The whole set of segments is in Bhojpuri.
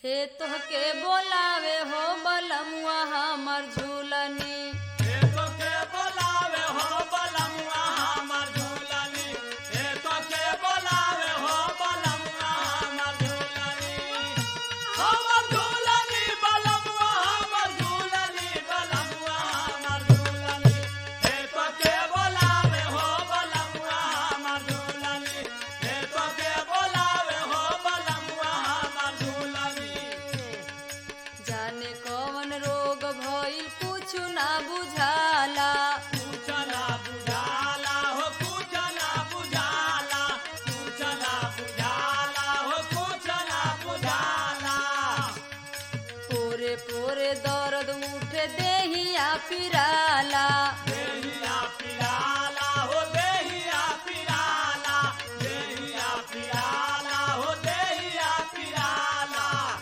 हे तोहके बोलावे हो बलमुआ हमर झूलनी। हे तोके बोलावे हो बलमुआ हमर झूलनी। हे तोके बोलावे हो बलमुआ हमर झूलनी। हमर झूलनी बलमुआ हमर झूलनी बलमुआ हमर झूलनी। हे तोके बोलावे हो बलमुआ हमर झूलनी। हे तोके बोलावे हो बलमुआ हमर झूलनी। जाने कौन रोग भइल कुछु ना बुझाला। कुछ ना बुझाला हो कुछ ना बुझाला। कुछ ना बुझाला हो कुछ ना बुझाला। पोरे पोरे दर्द उठे देहिया पिराला। देहिया पिराला हो देहिया पिराला। देहिया पिराला हो देहिया पिराला।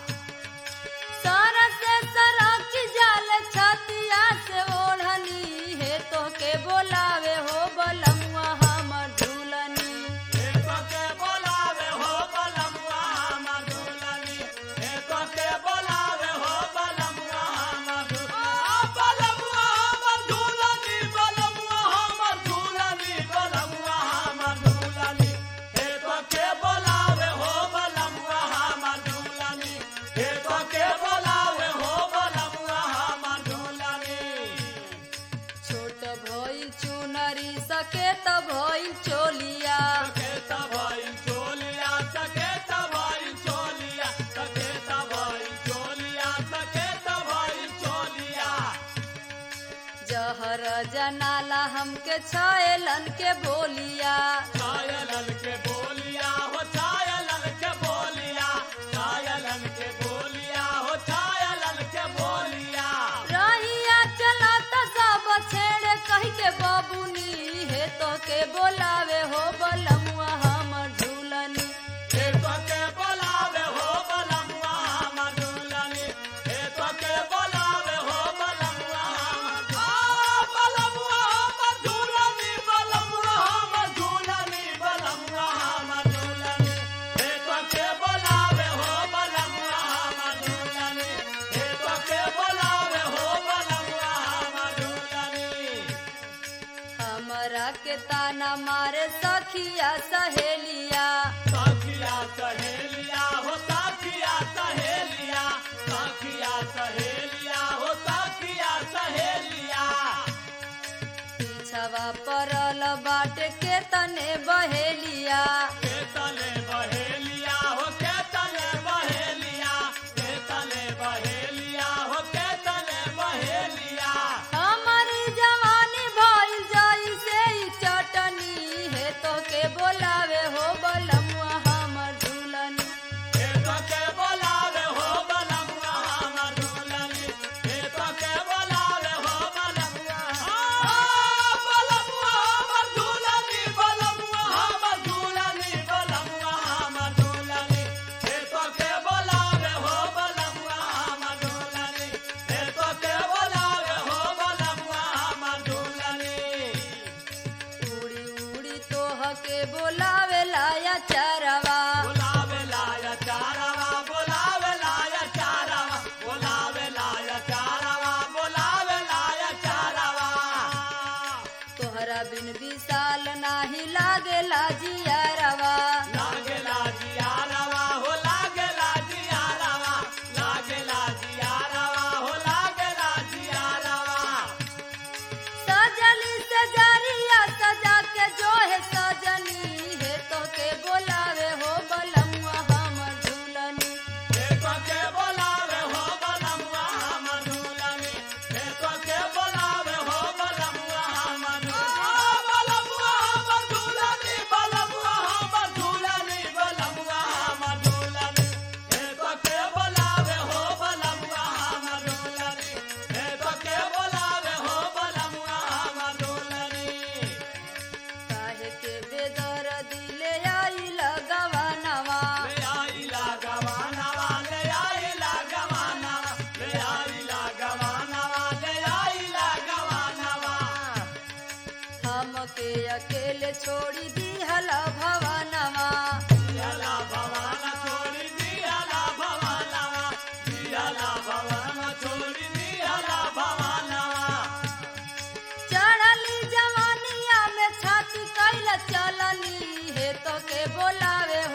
सर से सरक जाल छतिया से ओढ़नी। हे तोके बोलावे हो बलमुआ हमर झूलनी। हे तोके बोलावे हो बलमुआ हमर झूलनी। हे तोके बोलावे हो बलमुआ हमर झूलनी। बलमुआ हमर झूलनी बलमुआ हमर झूलनी बलमुआ हमर झूलनी। हे तोके बोलावे हो बलमुआ हमर झूलनी। हे तोके बोलावे हो बलमुआ हमर झूलनी। छोट भइल चुनरी सकेत भइल चोलिया। सकेत भइल चोलिया सकेत भइल चोलिया सकेत भइल चोलिया सकेत भइल चोलिया। जहर जनाला हमके छायलन के बोलिया। छायलन के बोलिया हो छायलन के बोलिया। छायलन के बोलिया हो छायलन के बोलिया। रहिया चलत सब छेड़े कह के बाबूनी। हे तोके बोलावे हो बलमुआ हमर झूलनी। हे तोके बोलावे हो बलमुआ हमर झूलनी। हे तोके बोलावे हो बलमुआ बलमुआ हमर झूलनी बलमुआ हमर झूलनी बलमुआ हमर झूलनी। हे तोके बोलावे हो बलमुआ हमर झूलनी। हे तोके बोलावे हो बलमुआ हमर झूलनी। हमरा के ताना मारे सखिया सहेलिया। साखिया सहेलिया हो साखिया सहेलिया। साखिया सहेलिया हो साखिया सहेलिया। पीछवा परल बाटे के तने बहेलिया। केतले बहेलिया हो केतले बहेलिया। केतले बहेलिया हो केतले बहेलिया। हमारी जवानी भइल जाई से ई चटनी। हे तोके बोलावे हो बलमुआ हमर झूलनी। हे तोके बोलावे हो बलमुआ हमर झूलनी। हे तोके बोलावे हो बलमुआ बलमुआ हमर झूलनी बलमुआ हमर झूलनी बलमुआ हमर झूलनी। हे तोके बोलावे हो बलमुआ हमर झूलनी। हे तोके बोलावे हो बलमुआ हमर झूलनी। उड़ी उड़ी तोहके बोलावे लाया चरवा। बोलावे लाया चारवा बोलावे लाया चारवा बोलावे लाया चारवा बोलावे लाया चारवा। तोहरा बिन विशाल नाही लागेला जियरवा। लागेला जियारवा हो लागेला जियारवा। लागेला जियारवा हो लागेला जियारवा। सजली सजरिया सजा के जो है सजनी। हे तोके बोलावे हो बलमुआ हमर झूलनी। हे तोके बोलावे हो बलमुआ हमर झूलनी। हे तोके बोलावे हो बलमुआ हमर झूलनी। बलमुआ हमर झूलनी बलमुआ हमर झूलनी बलमुआ हमर झूलनी। हे तोके बोलावे हो बलमुआ हमर झूलनी। हे तोके बोलावे हो बलमुआ हमर झूलनी। काहे के बेदर दिले आई लगवानवा। ले आइला गवानवा ले आइला गवानवा ले आइला गवानवा ले आइला गवानवा। हमके अकेले छोड़ी दिहला भवनवा। दिहला भवाना छोड़ी दिहला भवानवा। बोलावे